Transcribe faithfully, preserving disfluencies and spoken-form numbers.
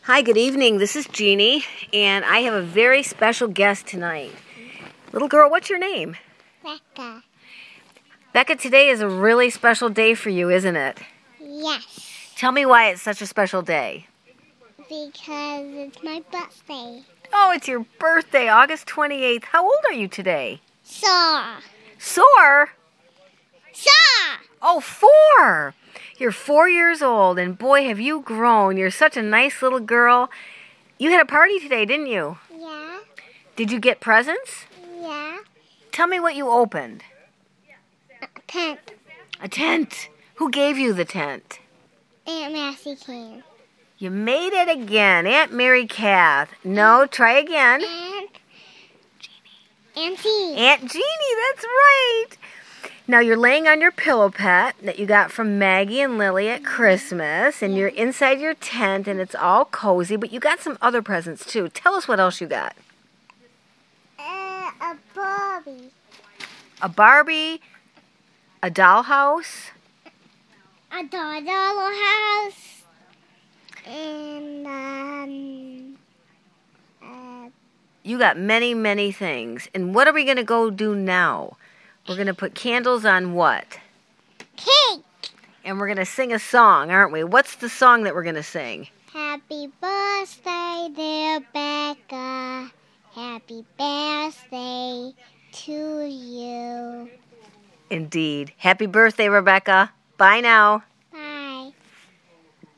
Hi, good evening. This is Jeannie, and I have a very special guest tonight. Little girl, what's your name? Becca. Becca, today is a really special day for you, isn't it? Yes. Tell me why it's such a special day. Because it's my birthday. Oh, it's your birthday, August twenty-eighth. How old are you today? Saw. Sore? Saw. Oh, four. You're four years old, and boy, have you grown. You're such a nice little girl. You had a party today, didn't you? Yeah. Did you get presents? Yeah. Tell me what you opened. A tent. A tent. Who gave you the tent? Aunt Massey came. You made it again. Aunt Mary Kath. No, try again. Aunt Auntie. Aunt Jeannie, that's right. Now you're laying on your pillow pet that you got from Maggie and Lily at Christmas, and you're inside your tent, and it's all cozy, but you got some other presents too. Tell us what else you got. Uh, a Barbie. A Barbie, a dollhouse, A doll house. And, um, uh, you got many, many things. And what are we going to go do now? We're going to put candles on what? cake. And we're going to sing a song, aren't we? What's the song that we're going to sing? Happy birthday, dear Becca. Happy birthday to you. Indeed. Happy birthday, Rebecca. Bye now.